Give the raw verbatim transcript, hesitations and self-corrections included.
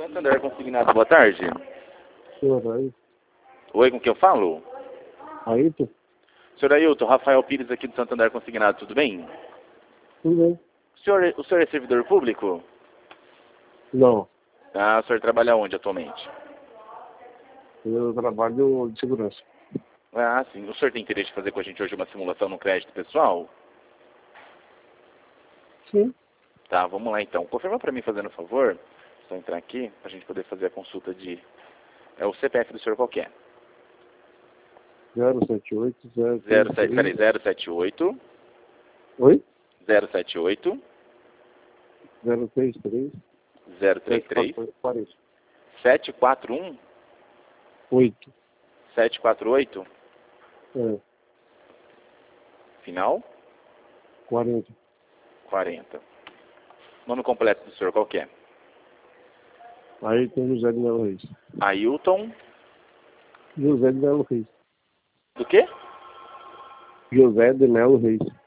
Santander Consignado, boa tarde. Senhor aí. Oi, com quem eu falo? Ailton? Senhor Ailton, Rafael Pires aqui do Santander Consignado, tudo bem? Tudo bem? O senhor, o senhor é servidor público? Não. Ah, o senhor trabalha onde atualmente? Eu trabalho de segurança. Ah, sim. O senhor tem interesse em fazer com a gente hoje uma simulação no crédito pessoal? Sim. Tá, vamos lá então. Confirma para mim, fazendo um favor. Só entrar aqui, para a gente poder fazer a consulta de... É o C P F do senhor qualquer? zero sete oito zero zero sete, peraí, zero sete oito. Oi? zero sete oito. zero três três. zero três três. sete quatro um. oito. sete quatro oito. É. Final? quarenta. quarenta. Nome completo do senhor qual que é? Ailton José de Melo Reis. Ailton. José de Melo Reis. Do quê? José de Melo Reis.